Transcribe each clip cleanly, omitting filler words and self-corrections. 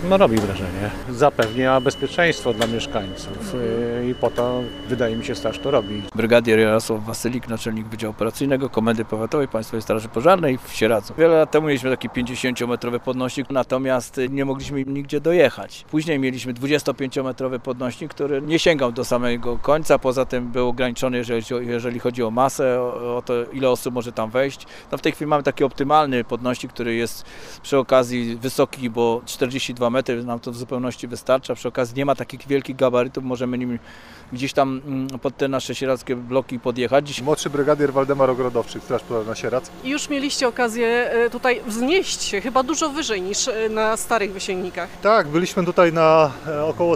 No robi wrażenie. Zapewnia bezpieczeństwo dla mieszkańców i po to, wydaje mi się, straż to robi. Brygadier Jarosław Wasylik, naczelnik Wydziału Operacyjnego Komendy Powiatowej Państwowej Straży Pożarnej w Sieradzu. Wiele lat temu mieliśmy taki 50-metrowy podnośnik, natomiast nie mogliśmy nigdzie dojechać. Później mieliśmy 25-metrowy podnośnik, który nie sięgał do samego końca, poza tym był ograniczony, jeżeli chodzi o masę, o to, ile osób może tam wejść. No w tej chwili mamy taki optymalny podnośnik, który jest przy okazji wysoki, bo 42 metry nam to w zupełności wystarcza. Przy okazji nie ma takich wielkich gabarytów, możemy nim gdzieś tam pod te nasze sieradzkie bloki podjechać. Młodszy brygadier Waldemar Ogrodowczyk, Straż Pożarna Sieradz. Już mieliście okazję tutaj wznieść się chyba dużo wyżej niż na starych wysięgnikach. Tak, byliśmy tutaj na około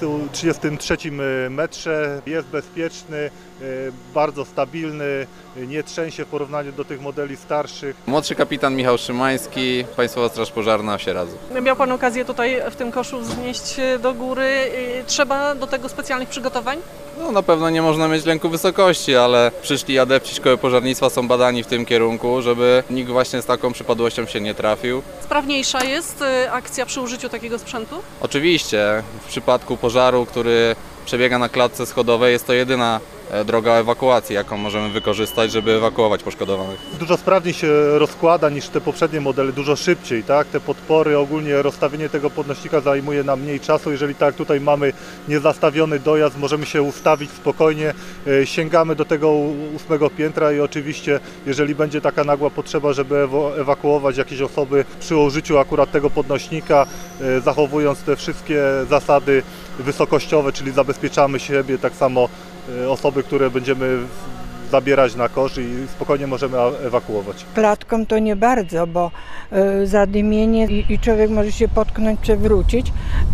33 metrze. Jest bezpieczny, bardzo stabilny, nie trzęsie w porównaniu do tych modeli starszych. Młodszy kapitan Michał Szymański, Państwowa Straż Pożarna w Sieradzu. Miał Pan okazję tutaj w tym koszu wznieść się do góry. Trzeba do tego specjalnych przygotowań? No, na pewno nie można mieć lęku wysokości, ale przyszli adepci Szkoły Pożarnictwa są badani w tym kierunku, żeby nikt właśnie z taką przypadłością się nie trafił. Sprawniejsza jest akcja przy użyciu takiego sprzętu? Oczywiście w przypadku pożaru, który przebiega na klatce schodowej, jest to jedyna droga ewakuacji, jaką możemy wykorzystać, żeby ewakuować poszkodowanych. Dużo sprawniej się rozkłada niż te poprzednie modele, dużo szybciej, tak? Te podpory, ogólnie rozstawienie tego podnośnika zajmuje nam mniej czasu. Jeżeli tak tutaj mamy niezastawiony dojazd, możemy się ustawić spokojnie, sięgamy do tego 8 piętra i oczywiście, jeżeli będzie taka nagła potrzeba, żeby ewakuować jakieś osoby przy użyciu akurat tego podnośnika, zachowując te wszystkie zasady wysokościowe, czyli zabezpieczamy siebie, tak samo osoby, które będziemy zabierać na kosz i spokojnie możemy ewakuować. Klatką to nie bardzo, bo zadymienie i człowiek może się potknąć, przewrócić,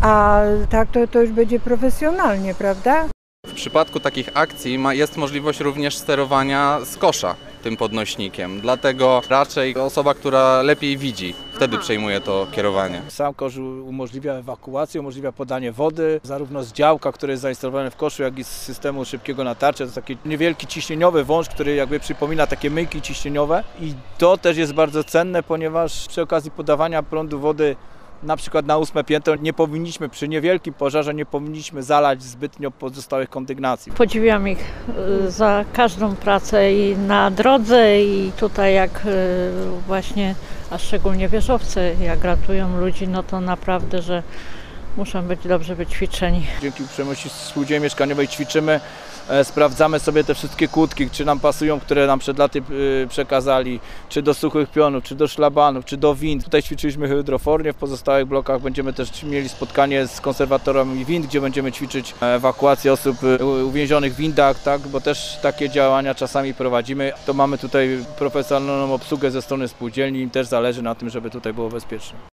a tak to już będzie profesjonalnie, prawda? W przypadku takich akcji jest możliwość również sterowania z kosza tym podnośnikiem, dlatego raczej osoba, która lepiej widzi, wtedy przejmuje to kierowanie. Sam kosz umożliwia ewakuację, umożliwia podanie wody, zarówno z działka, które jest zainstalowane w koszu, jak i z systemu szybkiego natarcia. To jest taki niewielki ciśnieniowy wąż, który jakby przypomina takie myjki ciśnieniowe i to też jest bardzo cenne, ponieważ przy okazji podawania prądu wody na przykład na 8 piętro nie powinniśmy, przy niewielkim pożarze nie powinniśmy zalać zbytnio pozostałych kondygnacji. Podziwiam ich za każdą pracę i na drodze i tutaj jak właśnie, a szczególnie wieżowcy, jak ratują ludzi, no to naprawdę, że muszą być dobrze wyćwiczeni. Dzięki uprzejmości Spółdzielni Mieszkaniowej ćwiczymy, sprawdzamy sobie te wszystkie kłódki, czy nam pasują, które nam przed laty przekazali, czy do suchych pionów, czy do szlabanów, czy do wind. Tutaj ćwiczyliśmy hydrofornie, w pozostałych blokach będziemy też mieli spotkanie z konserwatorami wind, gdzie będziemy ćwiczyć ewakuację osób uwięzionych w windach, tak, bo też takie działania czasami prowadzimy. To mamy tutaj profesjonalną obsługę ze strony spółdzielni, im też zależy na tym, żeby tutaj było bezpiecznie.